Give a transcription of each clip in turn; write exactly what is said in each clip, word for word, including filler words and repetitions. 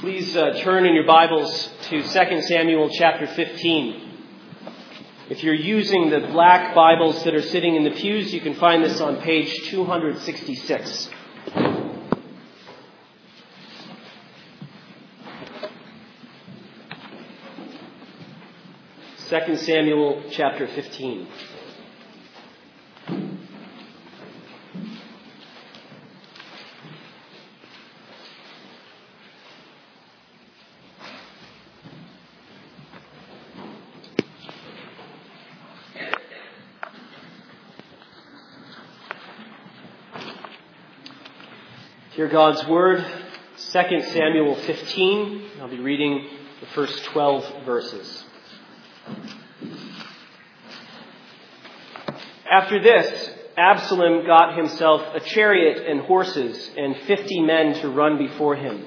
Please uh, turn in your Bibles to Second Samuel chapter fifteen. If you're using the black Bibles that are sitting in the pews, you can find this on page two sixty-six. Second Samuel chapter fifteen. Hear God's Word, Second Samuel fifteen. I'll be reading the first twelve verses. After this, Absalom got himself a chariot and horses and fifty men to run before him.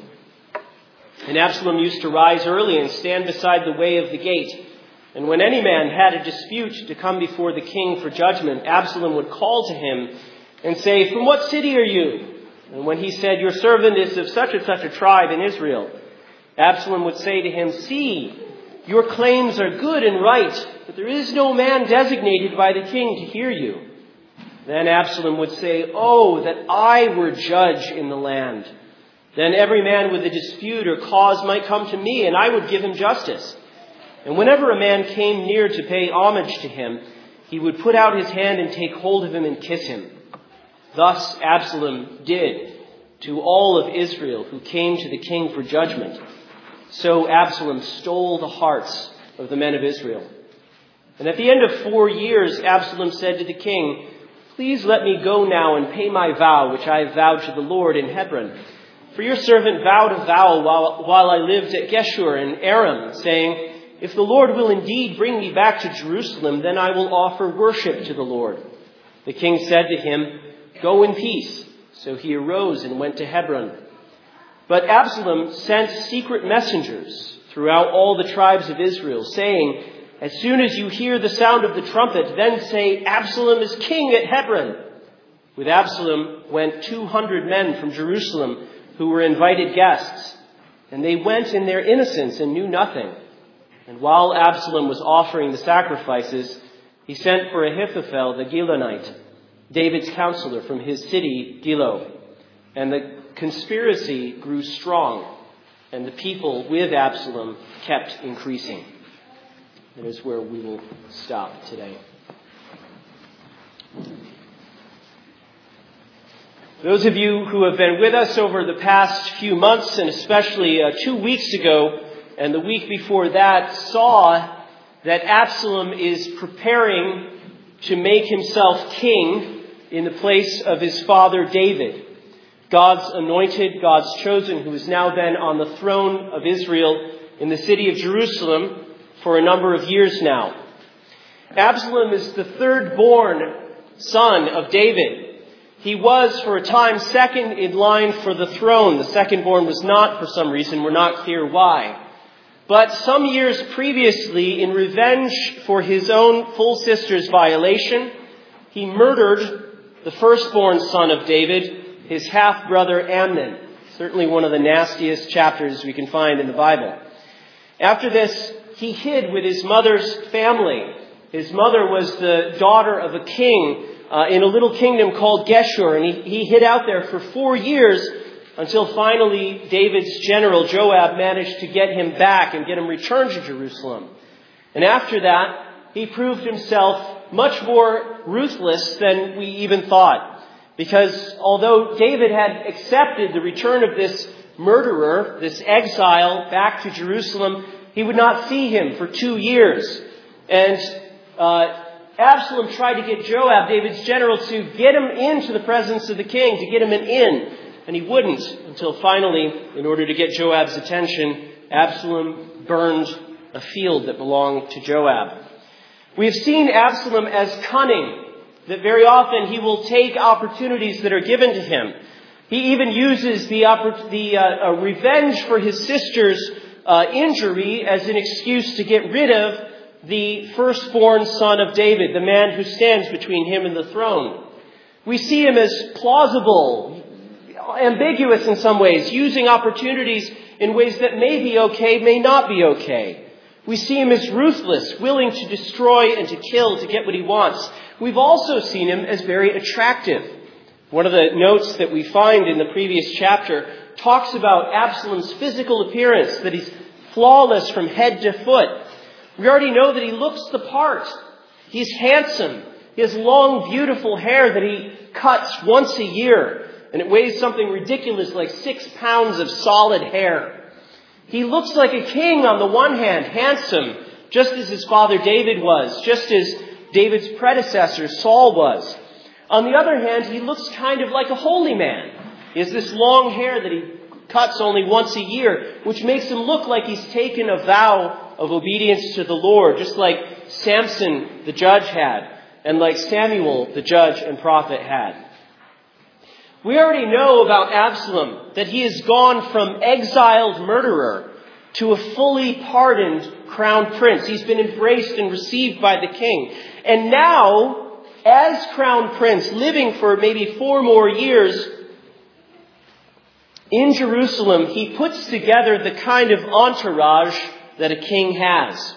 And Absalom used to rise early and stand beside the way of the gate. And when any man had a dispute to come before the king for judgment, Absalom would call to him and say, "From what city are you?" And when he said, "Your servant is of such and such a tribe in Israel," Absalom would say to him, "See, your claims are good and right, but there is no man designated by the king to hear you." Then Absalom would say, "Oh, that I were judge in the land. Then every man with a dispute or cause might come to me, and I would give him justice." And whenever a man came near to pay homage to him, he would put out his hand and take hold of him and kiss him. Thus Absalom did to all of Israel who came to the king for judgment. So Absalom stole the hearts of the men of Israel. And at the end of four years, Absalom said to the king, "Please let me go now and pay my vow, which I have vowed to the Lord in Hebron. For your servant vowed a vow while, while I lived at Geshur in Aram, saying, 'If the Lord will indeed bring me back to Jerusalem, then I will offer worship to the Lord.' The king said to him, 'Go in peace.' So he arose and went to Hebron. But Absalom sent secret messengers throughout all the tribes of Israel, saying, 'As soon as you hear the sound of the trumpet, then say, Absalom is king at Hebron.' With Absalom went two hundred men from Jerusalem who were invited guests, and they went in their innocence and knew nothing. And while Absalom was offering the sacrifices, he sent for Ahithophel the Gilonite, David's counselor from his city, Gilo. And the conspiracy grew strong, and the people with Absalom kept increasing." That is where we will stop today. Those of you who have been with us over the past few months, and especially uh, two weeks ago and the week before that, saw that Absalom is preparing to make himself king in the place of his father David, God's anointed, God's chosen, who has now been on the throne of Israel in the city of Jerusalem for a number of years now. Absalom is the third-born son of David. He was, for a time, second in line for the throne. The second-born was not, for some reason. We're not clear why. But some years previously, in revenge for his own full sister's violation, he murdered the firstborn son of David, his half-brother Amnon. Certainly one of the nastiest chapters we can find in the Bible. After this, he hid with his mother's family. His mother was the daughter of a king uh, in a little kingdom called Geshur, and he, he hid out there for four years until finally David's general Joab managed to get him back and get him returned to Jerusalem. And after that, he proved himself much more ruthless than we even thought. Because although David had accepted the return of this murderer, this exile, back to Jerusalem, he would not see him for two years. And uh, Absalom tried to get Joab, David's general, to get him into the presence of the king, to get him an in. And he wouldn't, until finally, in order to get Joab's attention, Absalom burned a field that belonged to Joab. We have seen Absalom as cunning, that very often he will take opportunities that are given to him. He even uses the, the uh, uh, revenge for his sister's uh, injury as an excuse to get rid of the firstborn son of David, the man who stands between him and the throne. We see him as plausible, ambiguous in some ways, using opportunities in ways that may be okay, may not be okay. We see him as ruthless, willing to destroy and to kill to get what he wants. We've also seen him as very attractive. One of the notes that we find in the previous chapter talks about Absalom's physical appearance, that he's flawless from head to foot. We already know that he looks the part. He's handsome. He has long, beautiful hair that he cuts once a year, and it weighs something ridiculous like six pounds of solid hair. He looks like a king on the one hand, handsome, just as his father David was, just as David's predecessor Saul was. On the other hand, he looks kind of like a holy man. He has this long hair that he cuts only once a year, which makes him look like he's taken a vow of obedience to the Lord, just like Samson the judge had, and like Samuel the judge and prophet had. We already know about Absalom that he has gone from exiled murderer to a fully pardoned crown prince. He's been embraced and received by the king. And now, as crown prince, living for maybe four more years in Jerusalem, he puts together the kind of entourage that a king has.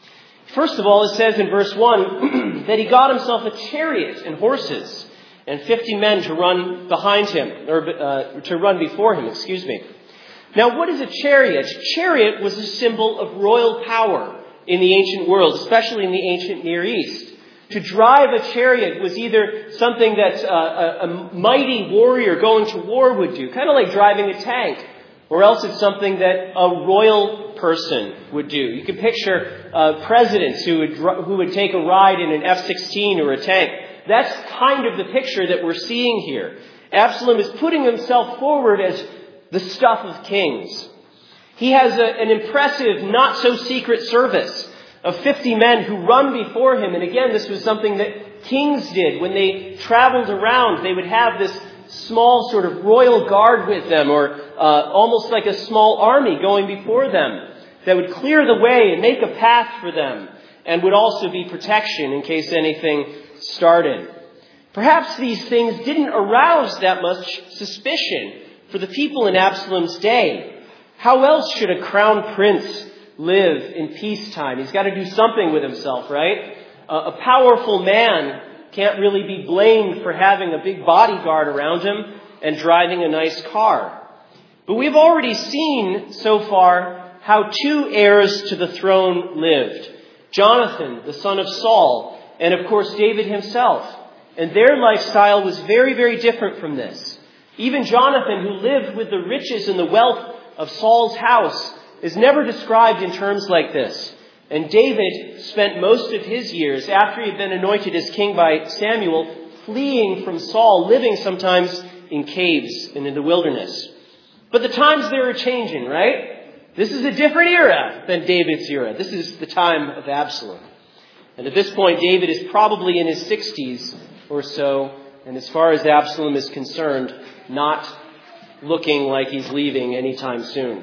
First of all, it says in verse one that he got himself a chariot and horses and fifty men to run behind him, or uh, to run before him, excuse me. Now, what is a chariot? Chariot was a symbol of royal power in the ancient world, especially in the ancient Near East. To drive a chariot was either something that uh, a, a mighty warrior going to war would do, kind of like driving a tank, or else it's something that a royal person would do. You can picture uh, presidents who would who would take a ride in an F sixteen or a tank. That's kind of the picture that we're seeing here. Absalom is putting himself forward as the stuff of kings. He has a, an impressive, not-so-secret service of fifty men who run before him. And again, this was something that kings did. When they traveled around, they would have this small sort of royal guard with them, or uh, almost like a small army going before them that would clear the way and make a path for them, and would also be protection in case anything started. Perhaps these things didn't arouse that much suspicion for the people in Absalom's day. How else should a crown prince live in peacetime? He's got to do something with himself, right? Uh, a powerful man can't really be blamed for having a big bodyguard around him and driving a nice car. But we've already seen so far how two heirs to the throne lived. Jonathan, the son of Saul, and of course David himself. And their lifestyle was very, very different from this. Even Jonathan, who lived with the riches and the wealth of Saul's house, is never described in terms like this. And David spent most of his years, after he had been anointed as king by Samuel, fleeing from Saul, living sometimes in caves and in the wilderness. But the times there are changing, right? This is a different era than David's era. This is the time of Absalom. And at this point, David is probably in his sixties or so, and as far as Absalom is concerned, not looking like he's leaving anytime soon.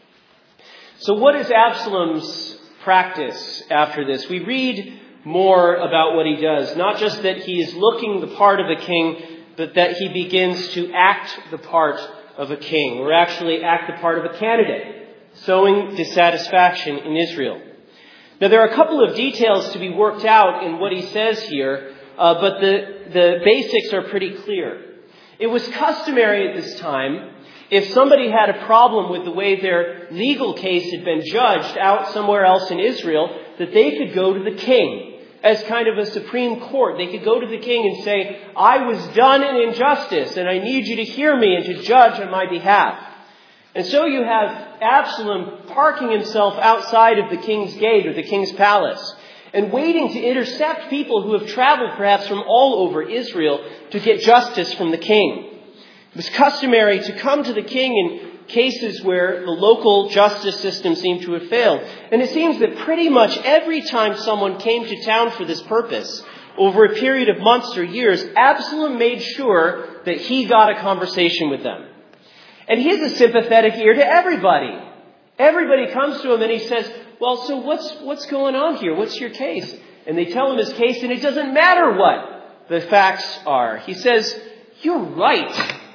So what is Absalom's practice after this? We read more about what he does. Not just that he is looking the part of a king, but that he begins to act the part of a king, or actually act the part of a candidate, sowing dissatisfaction in Israel. Now, there are a couple of details to be worked out in what he says here, uh, but the, the basics are pretty clear. It was customary at this time, if somebody had a problem with the way their legal case had been judged out somewhere else in Israel, that they could go to the king as kind of a supreme court. They could go to the king and say, I was done in injustice, and I need you to hear me and to judge on my behalf. And so you have Absalom parking himself outside of the king's gate or the king's palace and waiting to intercept people who have traveled perhaps from all over Israel to get justice from the king. It was customary to come to the king in cases where the local justice system seemed to have failed. And it seems that pretty much every time someone came to town for this purpose, over a period of months or years, Absalom made sure that he got a conversation with them. And he has a sympathetic ear to everybody. Everybody comes to him and he says, well, so what's what's going on here? What's your case? And they tell him his case, and it doesn't matter what the facts are. He says, you're right.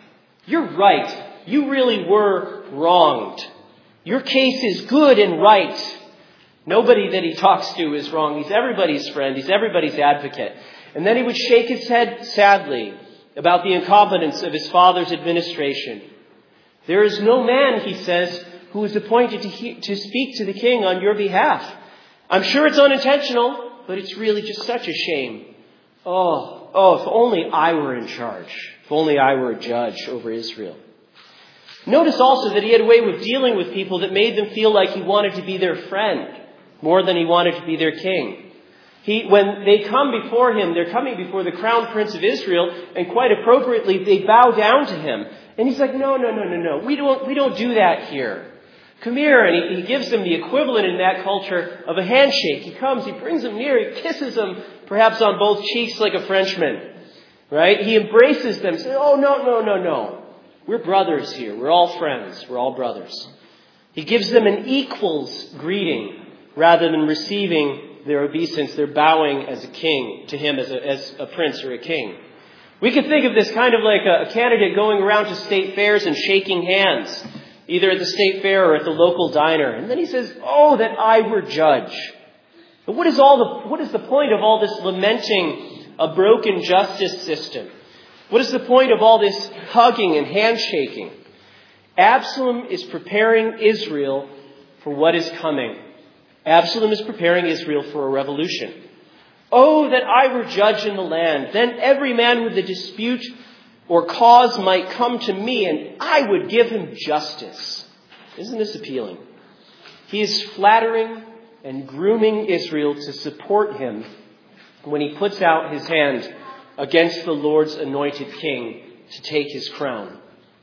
You're right. You really were wronged. Your case is good and right. Nobody that he talks to is wrong. He's everybody's friend. He's everybody's advocate. And then he would shake his head sadly about the incompetence of his father's administration. There is no man, he says, who is appointed to, he- to speak to the king on your behalf. I'm sure it's unintentional, but it's really just such a shame. Oh, oh, if only I were in charge. If only I were a judge over Israel. Notice also that he had a way of dealing with people that made them feel like he wanted to be their friend more than he wanted to be their king. He, when they come before him, they're coming before the crown prince of Israel, and quite appropriately, they bow down to him. And he's like, no, no, no, no, no. We don't, we don't do that here. Come here. And he, he gives them the equivalent in that culture of a handshake. He comes, he brings them near, he kisses them, perhaps on both cheeks like a Frenchman. Right? He embraces them, says, oh, no, no, no, no. We're brothers here. We're all friends. We're all brothers. He gives them an equal's greeting rather than receiving their obeisance. They're bowing as a king to him as a, as a prince or a king. We could think of this kind of like a, a candidate going around to state fairs and shaking hands, either at the state fair or at the local diner. And then he says, oh, that I were judge. But what is all the, what is the point of all this lamenting a broken justice system? What is the point of all this hugging and handshaking? Absalom is preparing Israel for what is coming. Absalom is preparing Israel for a revolution. Oh, that I were judge in the land. Then every man with a dispute or cause might come to me, and I would give him justice. Isn't this appealing? He is flattering and grooming Israel to support him when he puts out his hand against the Lord's anointed king to take his crown.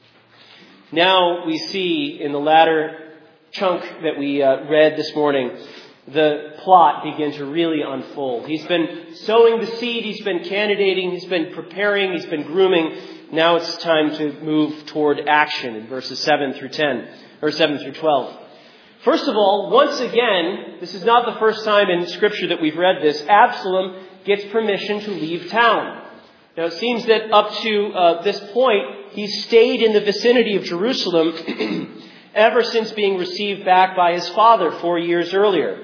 Now we see in the latter chunk that we uh, read this morning, the plot begin to really unfold. He's been sowing the seed, he's been candidating, he's been preparing, he's been grooming. Now it's time to move toward action in verses seven through ten, or seven through twelve. First of all, once again, this is not the first time in Scripture that we've read this, Absalom gets permission to leave town. Now it seems that up to uh, this point, he's stayed in the vicinity of Jerusalem ever since being received back by his father four years earlier.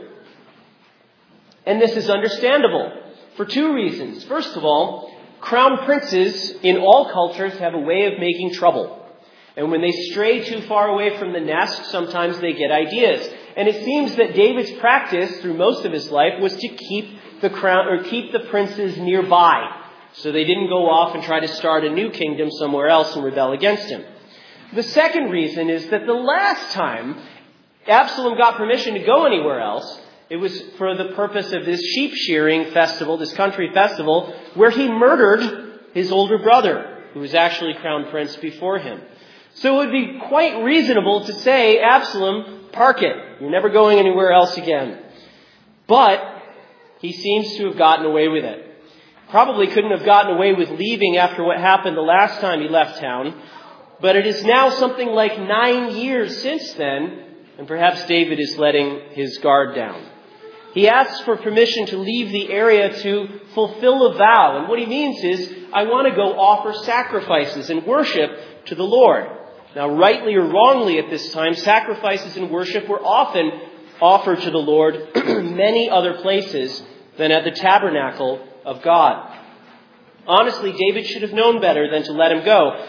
And this is understandable for two reasons. First of all, crown princes in all cultures have a way of making trouble. And when they stray too far away from the nest, sometimes they get ideas. And it seems that David's practice through most of his life was to keep the crown or keep the princes nearby, so they didn't go off and try to start a new kingdom somewhere else and rebel against him. The second reason is that the last time Absalom got permission to go anywhere else, it was for the purpose of this sheep shearing festival, this country festival, where he murdered his older brother, who was actually crown prince before him. So it would be quite reasonable to say, Absalom, park it. You're never going anywhere else again. But he seems to have gotten away with it. Probably couldn't have gotten away with leaving after what happened the last time he left town. But it is now something like nine years since then, and perhaps David is letting his guard down. He asks for permission to leave the area to fulfill a vow. And what he means is, I want to go offer sacrifices and worship to the Lord. Now, rightly or wrongly at this time, sacrifices and worship were often offered to the Lord many other places than at the tabernacle of God. Honestly, David should have known better than to let him go.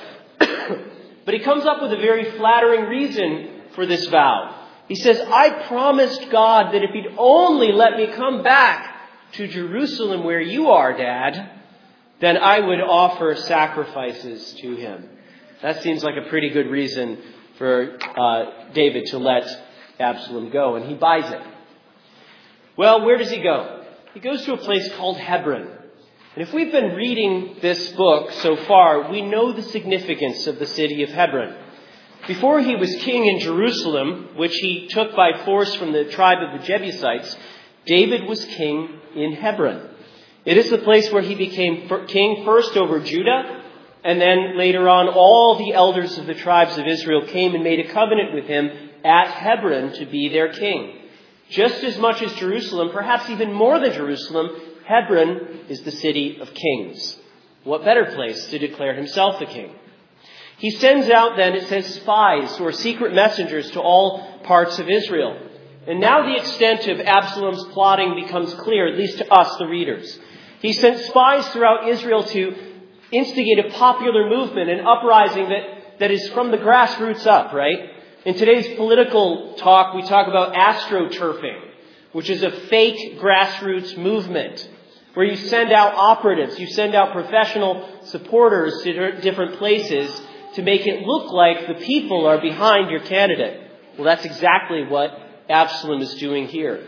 But he comes up with a very flattering reason for this vow. He says, I promised God that if he'd only let me come back to Jerusalem where you are, Dad, then I would offer sacrifices to him. That seems like a pretty good reason for uh, David to let Absalom go, and he buys it. Well, where does he go? He goes to a place called Hebron. And if we've been reading this book so far, we know the significance of the city of Hebron. Before he was king in Jerusalem, which he took by force from the tribe of the Jebusites, David was king in Hebron. It is the place where he became king first over Judah, and then later on all the elders of the tribes of Israel came and made a covenant with him at Hebron to be their king. Just as much as Jerusalem, perhaps even more than Jerusalem, Hebron is the city of kings. What better place to declare himself the king? He sends out then, it says, spies or secret messengers to all parts of Israel. And now the extent of Absalom's plotting becomes clear, at least to us, the readers. He sent spies throughout Israel to instigate a popular movement, an uprising that, that is from the grassroots up, right? In today's political talk, we talk about astroturfing, which is a fake grassroots movement where you send out operatives, you send out professional supporters to different places to make it look like the people are behind your candidate. Well, that's exactly what Absalom is doing here.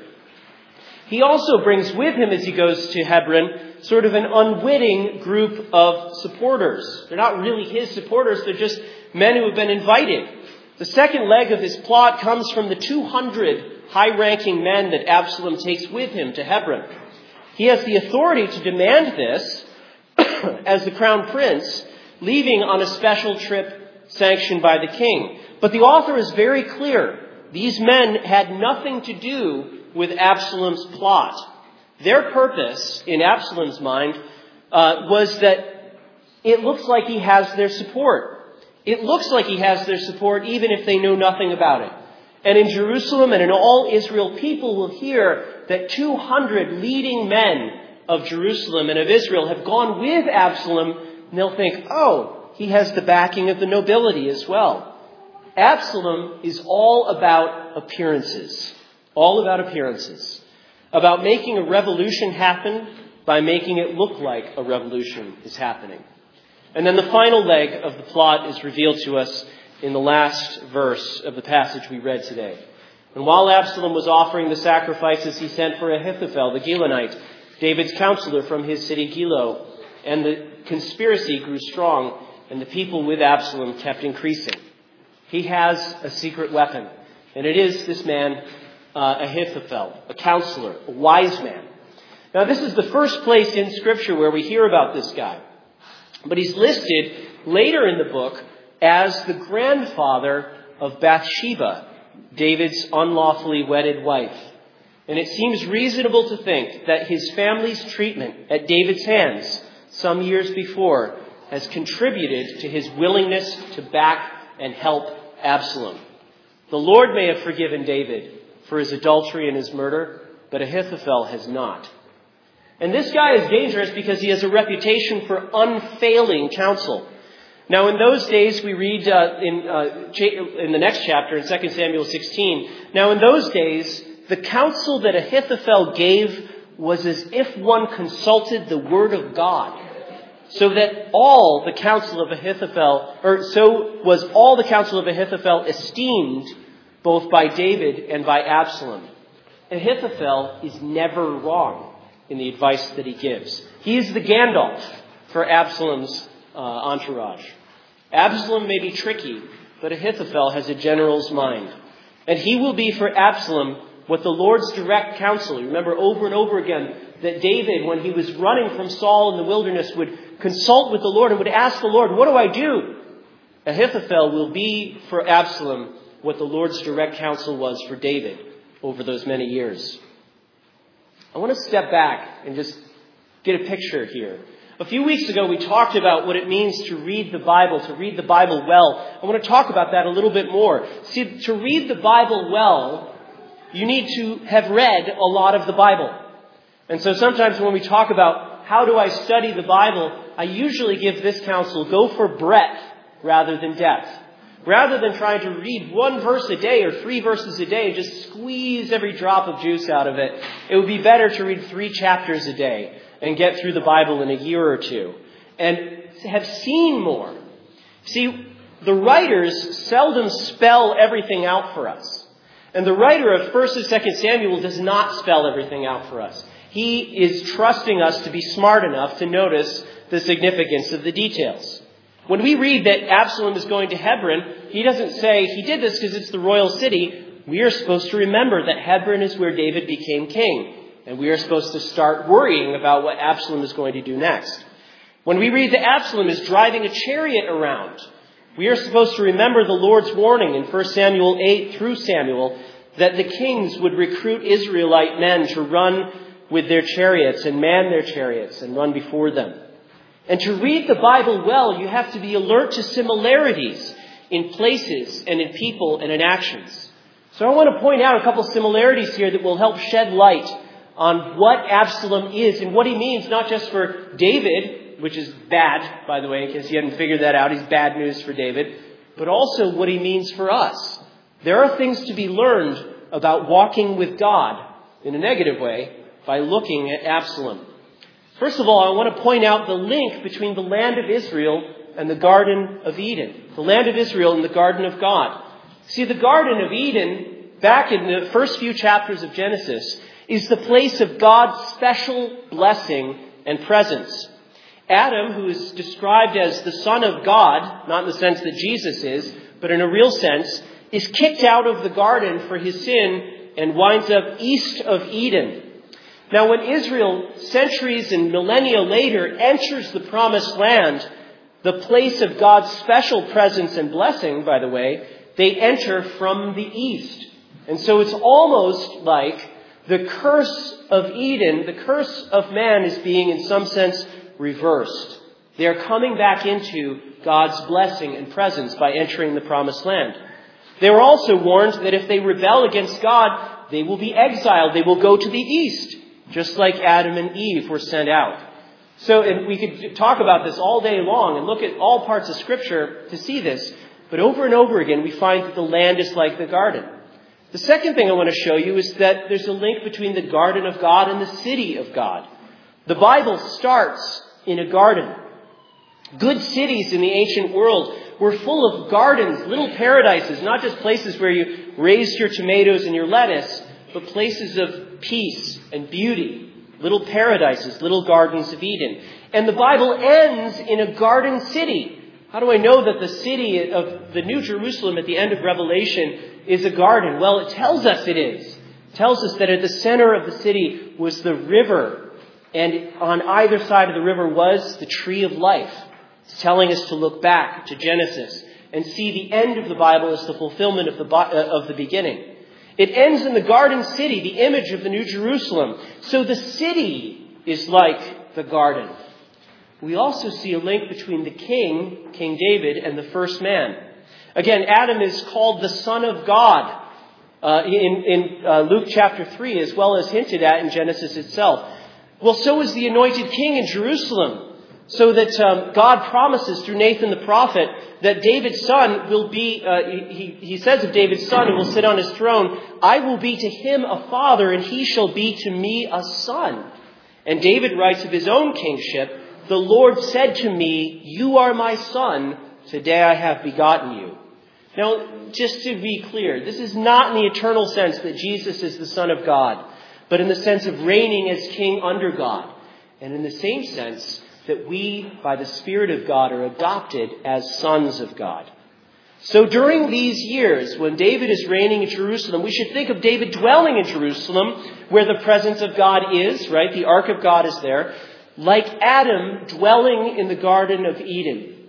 He also brings with him, as he goes to Hebron, sort of an unwitting group of supporters. They're not really his supporters, they're just men who have been invited. The second leg of his plot comes from the two hundred high-ranking men that Absalom takes with him to Hebron. He has the authority to demand this as the crown prince, leaving on a special trip sanctioned by the king. But the author is very clear. These men had nothing to do with Absalom's plot. Their purpose, in Absalom's mind, uh, was that it looks like he has their support. It looks like he has their support even if they know nothing about it. And in Jerusalem and in all Israel, people will hear that two hundred leading men of Jerusalem and of Israel have gone with Absalom, and they'll think, oh, he has the backing of the nobility as well. Absalom is all about appearances. All about appearances. About making a revolution happen by making it look like a revolution is happening. And then the final leg of the plot is revealed to us in the last verse of the passage we read today. And while Absalom was offering the sacrifices, he sent for Ahithophel, the Gilonite, David's counselor from his city Gilo. And the conspiracy grew strong, and the people with Absalom kept increasing. He has a secret weapon, and it is this man, uh, Ahithophel, a counselor, a wise man. Now, this is the first place in Scripture where we hear about this guy. But he's listed later in the book as the grandfather of Bathsheba, David's unlawfully wedded wife. And it seems reasonable to think that his family's treatment at David's hands some years before has contributed to his willingness to back and help Absalom. The Lord may have forgiven David for his adultery and his murder, but Ahithophel has not. And this guy is dangerous because he has a reputation for unfailing counsel. Now, in those days, we read uh, in, uh, in the next chapter, in Second Samuel sixteen, now in those days, the counsel that Ahithophel gave was as if one consulted the word of God. So that all the counsel of Ahithophel, or so was all the counsel of Ahithophel esteemed both by David and by Absalom. Ahithophel is never wrong in the advice that he gives. He is the Gandalf for Absalom's uh, entourage. Absalom may be tricky, but Ahithophel has a general's mind. And he will be for Absalom what the Lord's direct counsel. Remember over and over again that David, when he was running from Saul in the wilderness, would consult with the Lord and would ask the Lord, what do I do? Ahithophel will be for Absalom what the Lord's direct counsel was for David over those many years. I want to step back and just get a picture here. A few weeks ago, we talked about what it means to read the Bible, to read the Bible well. I want to talk about that a little bit more. See, to read the Bible well, you need to have read a lot of the Bible. And so sometimes when we talk about how do I study the Bible, I usually give this counsel: go for breadth rather than depth. Rather than trying to read one verse a day or three verses a day and just squeeze every drop of juice out of it, it would be better to read three chapters a day and get through the Bible in a year or two and have seen more. See, the writers seldom spell everything out for us. And the writer of First and Second Samuel does not spell everything out for us. He is trusting us to be smart enough to notice the significance of the details. When we read that Absalom is going to Hebron, he doesn't say he did this because it's the royal city. We are supposed to remember that Hebron is where David became king. And we are supposed to start worrying about what Absalom is going to do next. When we read that Absalom is driving a chariot around, we are supposed to remember the Lord's warning in First Samuel eight through Samuel that the kings would recruit Israelite men to run with their chariots and man their chariots and run before them. And to read the Bible well, you have to be alert to similarities in places and in people and in actions. So I want to point out a couple similarities here that will help shed light on what Absalom is and what he means, not just for David, which is bad, by the way, in case you hadn't figured that out. He's bad news for David, but also what he means for us. There are things to be learned about walking with God in a negative way by looking at Absalom. First of all, I want to point out the link between the land of Israel and the Garden of Eden. The land of Israel and the Garden of God. See, the Garden of Eden, back in the first few chapters of Genesis, is the place of God's special blessing and presence. Adam, who is described as the Son of God, not in the sense that Jesus is, but in a real sense, is kicked out of the garden for his sin and winds up east of Eden. Now, when Israel, centuries and millennia later, enters the promised land, the place of God's special presence and blessing, by the way, they enter from the east. And so it's almost like the curse of Eden, the curse of man, is being in some sense reversed. They are coming back into God's blessing and presence by entering the promised land. They were also warned that if they rebel against God, they will be exiled. They will go to the east, just like Adam and Eve were sent out. So, and we could talk about this all day long and look at all parts of Scripture to see this. But over and over again, we find that the land is like the garden. The second thing I want to show you is that there's a link between the garden of God and the city of God. The Bible starts in a garden. Good cities in the ancient world were full of gardens, little paradises, not just places where you raised your tomatoes and your lettuce, but places of peace and beauty, little paradises, little gardens of Eden. And the Bible ends in a garden city. How do I know that the city of the New Jerusalem at the end of Revelation is a garden? Well, it tells us it is. It tells us that at the center of the city was the river, and on either side of the river was the tree of life. It's telling us to look back to Genesis and see the end of the Bible as the fulfillment of the, of the beginning. It ends in the garden city, the image of the New Jerusalem. So the city is like the garden. We also see a link between the king, King David, and the first man. Again, Adam is called the Son of God uh, in, in uh, Luke chapter three, as well as hinted at in Genesis itself. Well, so is the anointed king in Jerusalem, so that um, God promises through Nathan the prophet that David's son will be, uh, he, he says of David's son who will sit on his throne, I will be to him a father, and he shall be to me a son. And David writes of his own kingship, the Lord said to me, you are my son, today I have begotten you. Now, just to be clear, this is not in the eternal sense that Jesus is the Son of God, but in the sense of reigning as king under God. And in the same sense that we, by the Spirit of God, are adopted as sons of God. So during these years, when David is reigning in Jerusalem, we should think of David dwelling in Jerusalem, where the presence of God is, right? The ark of God is there. Like Adam dwelling in the Garden of Eden.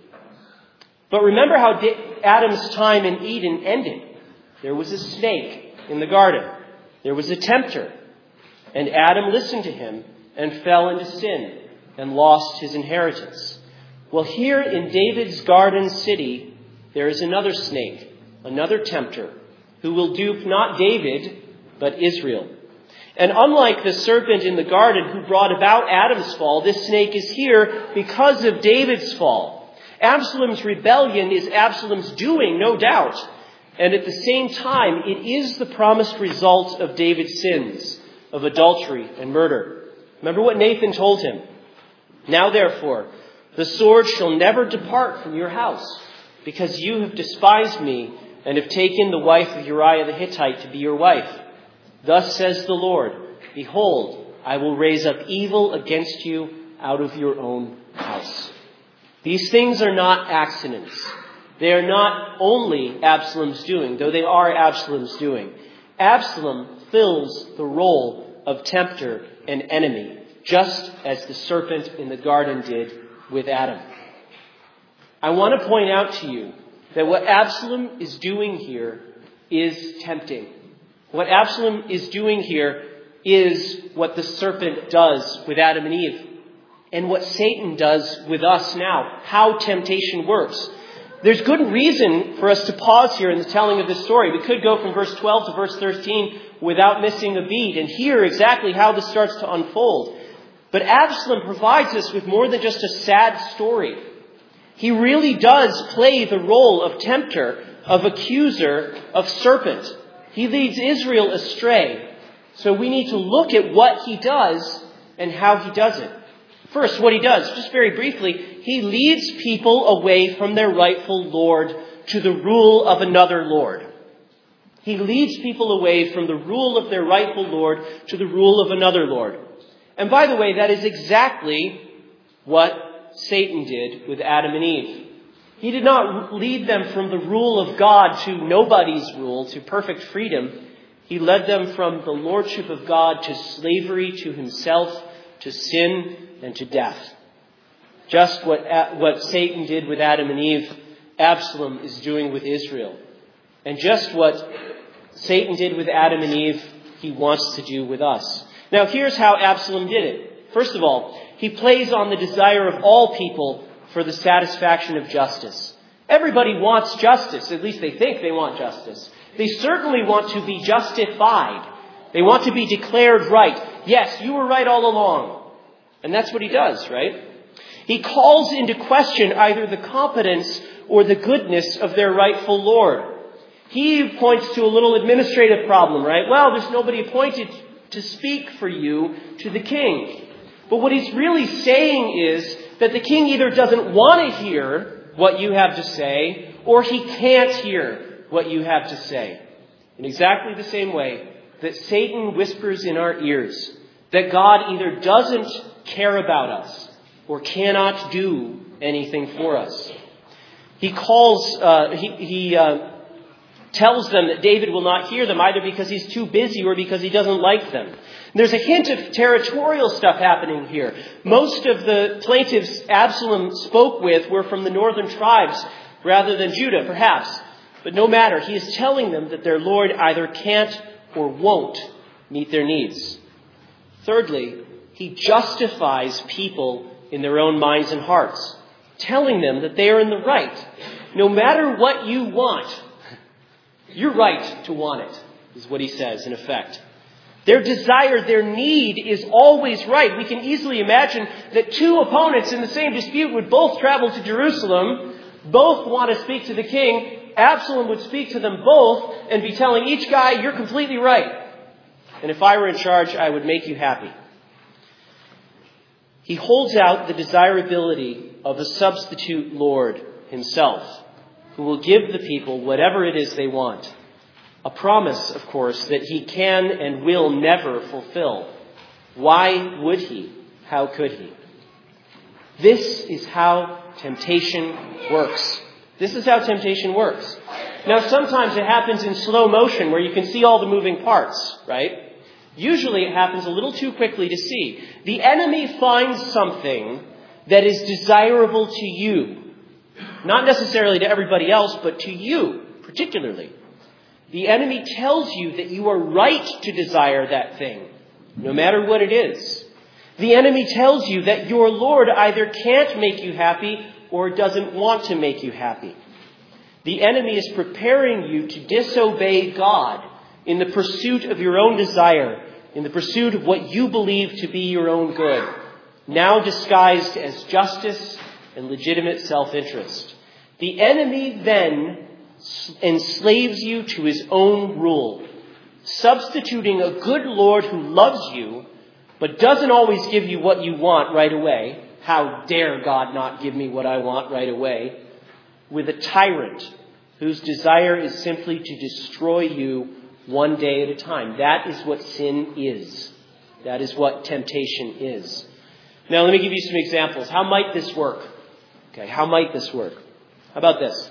But remember how Adam's time in Eden ended. There was a snake in the garden. There was a tempter. And Adam listened to him and fell into sin and lost his inheritance. Well, here in David's garden city, there is another snake, another tempter, who will dupe not David, but Israel. And unlike the serpent in the garden who brought about Adam's fall, this snake is here because of David's fall. Absalom's rebellion is Absalom's doing, no doubt. And at the same time, it is the promised result of David's sins, of adultery and murder. Remember what Nathan told him. Now therefore, the sword shall never depart from your house, because you have despised me and have taken the wife of Uriah the Hittite to be your wife. Thus says the Lord, behold, I will raise up evil against you out of your own house. These things are not accidents. They are not only Absalom's doing, though they are Absalom's doing. Absalom fills the role of tempter and enemy, just as the serpent in the garden did with Adam. I want to point out to you that what Absalom is doing here is tempting. What Absalom is doing here is what the serpent does with Adam and Eve. and what Satan does with us now, how temptation works. There's good reason for us to pause here in the telling of this story. We could go from verse twelve to verse thirteen without missing a beat and hear exactly how this starts to unfold. But Absalom provides us with more than just a sad story. He really does play the role of tempter, of accuser, of serpent. He leads Israel astray. So we need to look at what he does and how he does it. First, what he does, just very briefly, he leads people away from their rightful Lord to the rule of another Lord. He leads people away from the rule of their rightful Lord to the rule of another Lord. And by the way, that is exactly what Satan did with Adam and Eve. He did not lead them from the rule of God to nobody's rule, to perfect freedom. He led them from the lordship of God to slavery to himself, to sin, and to death. Just what, what Satan did with Adam and Eve, Absalom is doing with Israel. And just what Satan did with Adam and Eve, he wants to do with us. Now here's how Absalom did it. First of all, he plays on the desire of all people for the satisfaction of justice. Everybody wants justice. At least they think they want justice. They certainly want to be justified. They want to be declared right. Yes, you were right all along. And that's what he does, right? He calls into question either the competence or the goodness of their rightful Lord. He points to a little administrative problem, right? Well, there's nobody appointed to speak for you to the king. But what he's really saying is that the king either doesn't want to hear what you have to say, or he can't hear what you have to say. In exactly the same way that Satan whispers in our ears that God either doesn't care about us or cannot do anything for us. He calls, uh, he, he uh, tells them that David will not hear them either because he's too busy or because he doesn't like them. There's a hint of territorial stuff happening here. Most of the plaintiffs Absalom spoke with were from the northern tribes rather than Judah, perhaps. But no matter, he is telling them that their Lord either can't or won't meet their needs. Thirdly, he justifies people in their own minds and hearts, telling them that they are in the right. No matter what you want, you're right to want it, is what he says in effect. Their desire, their need is always right. We can easily imagine that two opponents in the same dispute would both travel to Jerusalem, both want to speak to the king. Absalom would speak to them both and be telling each guy, you're completely right. And if I were in charge, I would make you happy. He holds out the desirability of a substitute Lord himself, who will give the people whatever it is they want. A promise, of course, that he can and will never fulfill. Why would he? How could he? This is how temptation works. This is how temptation works. Now, sometimes it happens in slow motion where you can see all the moving parts, right? Usually it happens a little too quickly to see. The enemy finds something that is desirable to you. Not necessarily to everybody else, but to you particularly. The enemy tells you that you are right to desire that thing, no matter what it is. The enemy tells you that your Lord either can't make you happy or doesn't want to make you happy. The enemy is preparing you to disobey God in the pursuit of your own desire, in the pursuit of what you believe to be your own good, now disguised as justice and legitimate self-interest. The enemy then enslaves you to his own rule, substituting a good Lord who loves you, but doesn't always give you what you want right away. How dare God not give me what I want right away? With a tyrant whose desire is simply to destroy you one day at a time. That is what sin is. That is what temptation is. Now, let me give you some examples. How might this work? Okay, how might this work? How about this?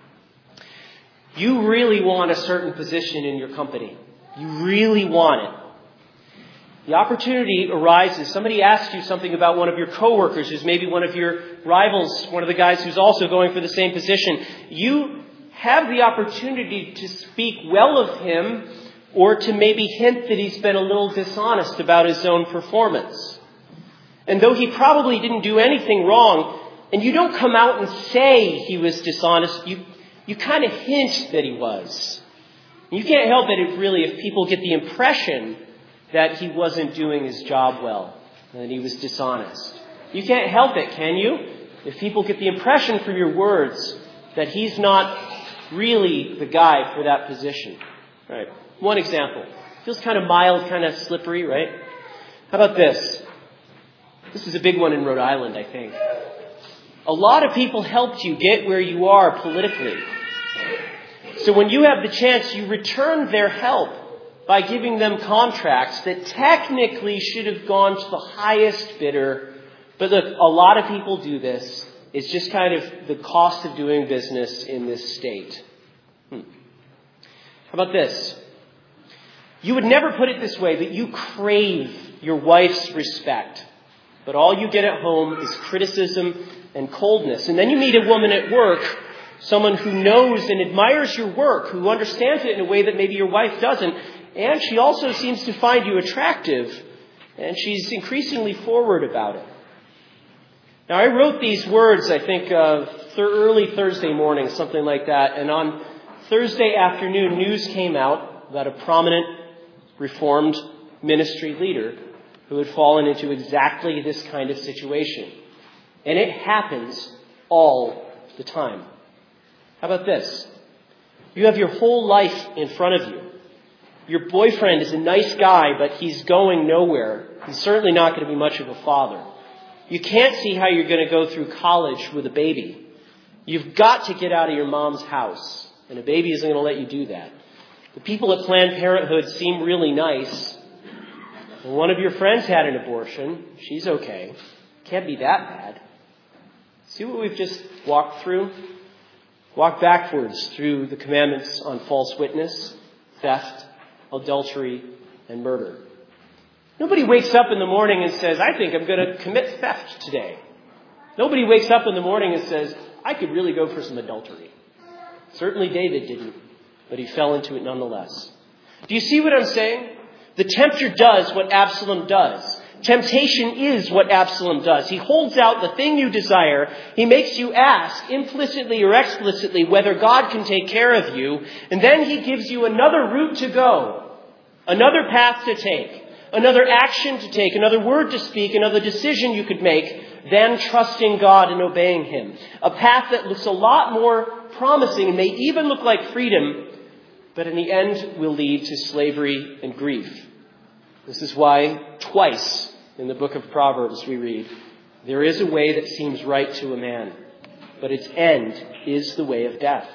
You really want a certain position in your company. You really want it. The opportunity arises. Somebody asks you something about one of your coworkers who's maybe one of your rivals, one of the guys who's also going for the same position. You have the opportunity to speak well of him or to maybe hint that he's been a little dishonest about his own performance. And though he probably didn't do anything wrong, and you don't come out and say he was dishonest, you, you kind of hint that he was. You can't help it if really if people get the impression that he wasn't doing his job well, and that he was dishonest. You can't help it, can you? If people get the impression from your words that he's not really the guy for that position. Right. One example. Feels kind of mild, kind of slippery, right? How about this? This is a big one in Rhode Island, I think. A lot of people helped you get where you are politically. So when you have the chance, you return their help by giving them contracts that technically should have gone to the highest bidder. But look, a lot of people do this. It's just kind of the cost of doing business in this state. Hmm. How about this? You would never put it this way, but you crave your wife's respect. But all you get at home is criticism and coldness. And then you meet a woman at work, someone who knows and admires your work, who understands it in a way that maybe your wife doesn't. And she also seems to find you attractive. And she's increasingly forward about it. Now, I wrote these words, I think, uh, th- early Thursday morning, something like that. And on Thursday afternoon, news came out about a prominent Reformed ministry leader who had fallen into exactly this kind of situation. And it happens all the time. How about this? You have your whole life in front of you. Your boyfriend is a nice guy, but he's going nowhere. He's certainly not going to be much of a father. You can't see how you're going to go through college with a baby. You've got to get out of your mom's house, and a baby isn't going to let you do that. The people at Planned Parenthood seem really nice. And one of your friends had an abortion. She's okay. Can't be that bad. See what we've just walked through? Walk backwards through the commandments on false witness, theft, adultery, and murder. Nobody wakes up in the morning and says, I think I'm going to commit theft today. Nobody wakes up in the morning and says, I could really go for some adultery. Certainly David didn't, but he fell into it nonetheless. Do you see what I'm saying? The tempter does what Absalom does. Temptation is what Absalom does. He holds out the thing you desire. He makes you ask, implicitly or explicitly, whether God can take care of you. And then he gives you another route to go, another path to take, another action to take, another word to speak, another decision you could make than trusting God and obeying him. A path that looks a lot more promising and may even look like freedom, but in the end will lead to slavery and grief. This is why twice in the book of Proverbs we read, there is a way that seems right to a man, but its end is the way of death.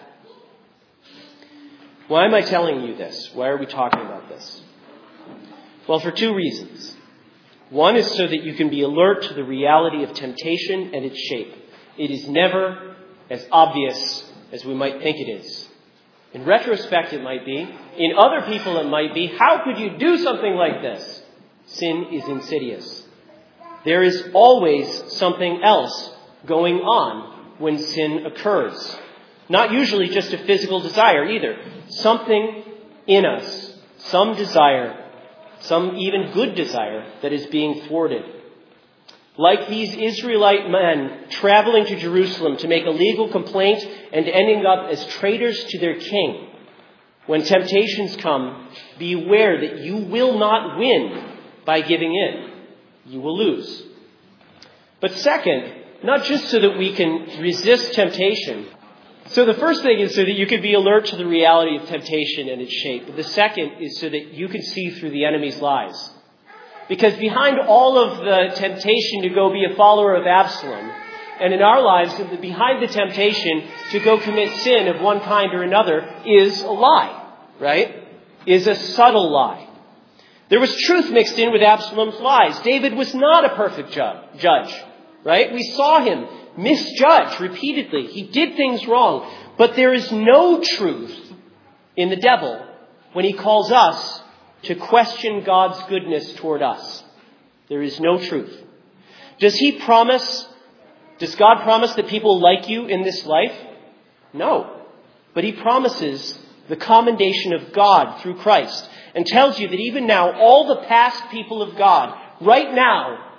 Why am I telling you this? Why are we talking about this? Well, for two reasons. One is so that you can be alert to the reality of temptation and its shape. It is never as obvious as we might think it is. In retrospect, it might be. In other people, it might be. How could you do something like this? Sin is insidious. There is always something else going on when sin occurs. Not usually just a physical desire either. Something in us, some desire, some even good desire that is being thwarted. Like these Israelite men traveling to Jerusalem to make a legal complaint and ending up as traitors to their king. When temptations come, be aware that you will not win by giving in. You will lose. But second, not just so that we can resist temptation. So the first thing is so that you can be alert to the reality of temptation and its shape. But the second is so that you can see through the enemy's lies. Because behind all of the temptation to go be a follower of Absalom, and in our lives, behind the temptation to go commit sin of one kind or another is a lie, right? Is a subtle lie. There was truth mixed in with Absalom's lies. David was not a perfect ju- judge, right? We saw him misjudge repeatedly. He did things wrong. But there is no truth in the devil when he calls us to question God's goodness toward us. There is no truth. Does he promise, does God promise that people like you in this life? No. But he promises the commendation of God through Christ and tells you that even now, all the past people of God, right now,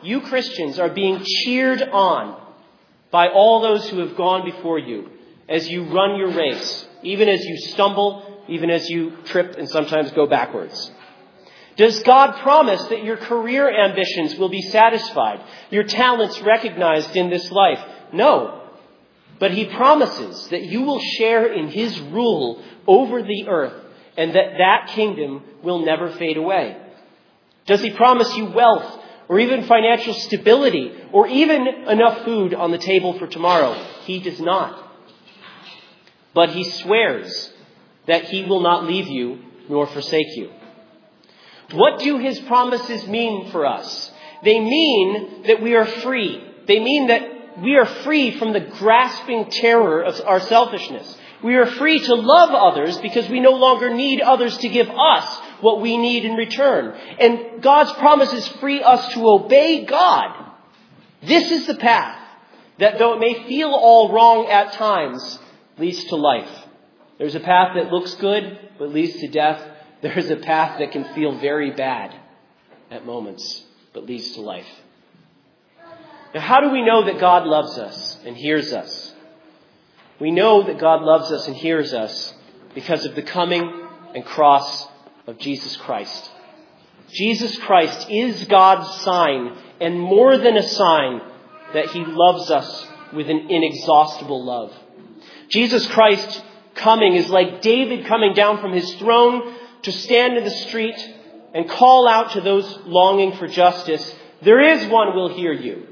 you Christians are being cheered on by all those who have gone before you as you run your race, even as you stumble, even as you trip and sometimes go backwards? Does God promise that your career ambitions will be satisfied, your talents recognized in this life? No. But he promises that you will share in his rule over the earth and that that kingdom will never fade away. Does he promise you wealth or even financial stability or even enough food on the table for tomorrow? He does not. But he swears that he will not leave you nor forsake you. What do his promises mean for us? They mean that we are free. They mean that we are free from the grasping terror of our selfishness. We are free to love others because we no longer need others to give us what we need in return. And God's promises free us to obey God. This is the path that, though it may feel all wrong at times, leads to life. There's a path that looks good but leads to death. There's a path that can feel very bad at moments but leads to life. Now, how do we know that God loves us and hears us? We know that God loves us and hears us because of the coming and cross of Jesus Christ. Jesus Christ is God's sign, and more than a sign, that he loves us with an inexhaustible love. Jesus Christ coming is like David coming down from his throne to stand in the street and call out to those longing for justice, "There is one who will hear you.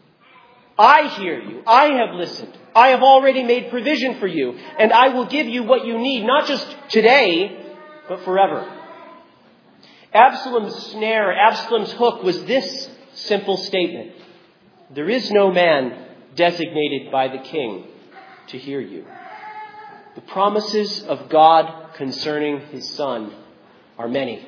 I hear you. I have listened. I have already made provision for you, and I will give you what you need, not just today, but forever." Absalom's snare, Absalom's hook was this simple statement: "There is no man designated by the king to hear you." The promises of God concerning his Son are many.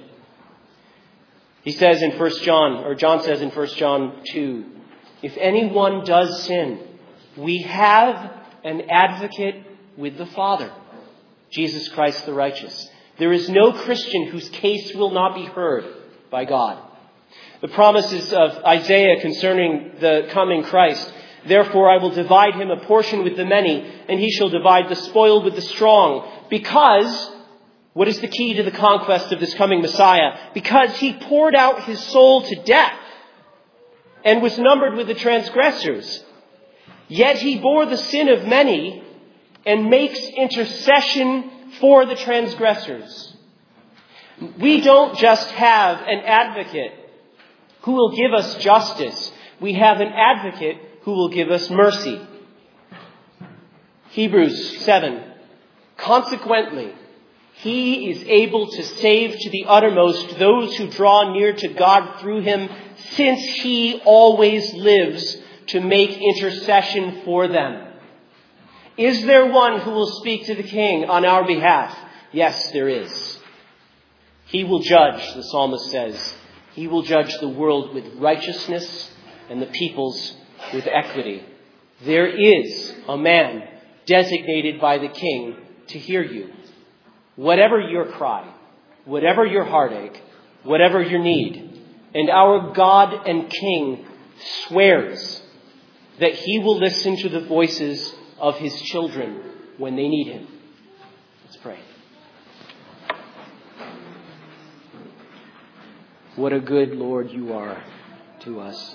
He says in First John, or John says in First John two, "If anyone does sin, we have an advocate with the Father, Jesus Christ the righteous." There is no Christian whose case will not be heard by God. The promises of Isaiah concerning the coming Christ: "Therefore I will divide him a portion with the many, and he shall divide the spoil with the strong." Because, what is the key to the conquest of this coming Messiah? Because he poured out his soul to death and was numbered with the transgressors. Yet he bore the sin of many and makes intercession for the transgressors. We don't just have an advocate who will give us justice. We have an advocate who will give us mercy. Hebrews seven. "Consequently, he is able to save to the uttermost those who draw near to God through him, since he always lives to make intercession for them." Is there one who will speak to the king on our behalf? Yes, there is. He will judge, the psalmist says. He will judge the world with righteousness and the peoples with equity. There is a man designated by the king to hear you. Whatever your cry, whatever your heartache, whatever your need. And our God and King swears that he will listen to the voices of his children when they need him. Let's pray. What a good Lord you are to us.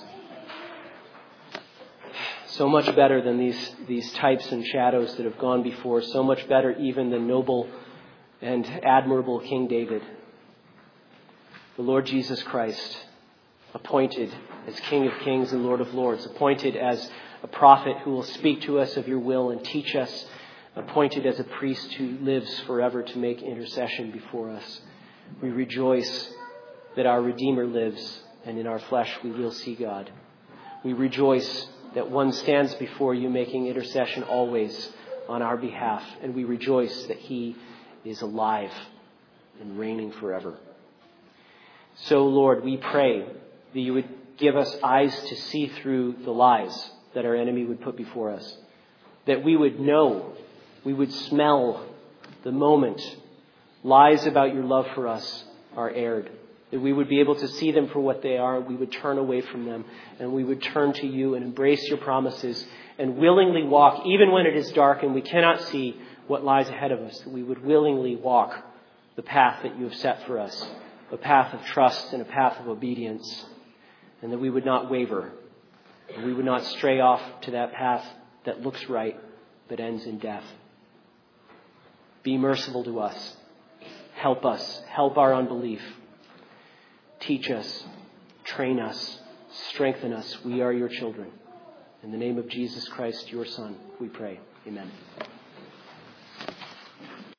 So much better than these, these types and shadows that have gone before. So much better even than noble and admirable King David. The Lord Jesus Christ, appointed as King of Kings and Lord of Lords, appointed as a prophet who will speak to us of your will and teach us, appointed as a priest who lives forever to make intercession before us. We rejoice that our Redeemer lives, and in our flesh we will see God. We rejoice that one stands before you making intercession always on our behalf, and we rejoice that he is alive and reigning forever. So, Lord, we pray that you would give us eyes to see through the lies that our enemy would put before us, that we would know, we would smell the moment lies about your love for us are aired, that we would be able to see them for what they are. We would turn away from them, and we would turn to you and embrace your promises and willingly walk, even when it is dark and we cannot see what lies ahead of us, that we would willingly walk the path that you have set for us, a path of trust and a path of obedience, and that we would not waver, and we would not stray off to that path that looks right but ends in death. Be merciful to us. Help us. Help our unbelief. Teach us. Train us. Strengthen us. We are your children. In the name of Jesus Christ, your Son, we pray. Amen.